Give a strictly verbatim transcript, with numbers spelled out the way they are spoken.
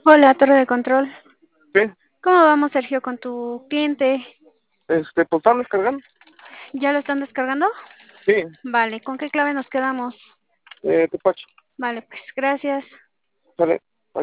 Hola, torre de control. Sí, ¿Cómo vamos, Sergio, con tu cliente? este, pues están descargando. ¿Ya lo están descargando? Sí, Vale, ¿con qué clave nos quedamos? eh, Tepache. Vale, pues gracias. Sale.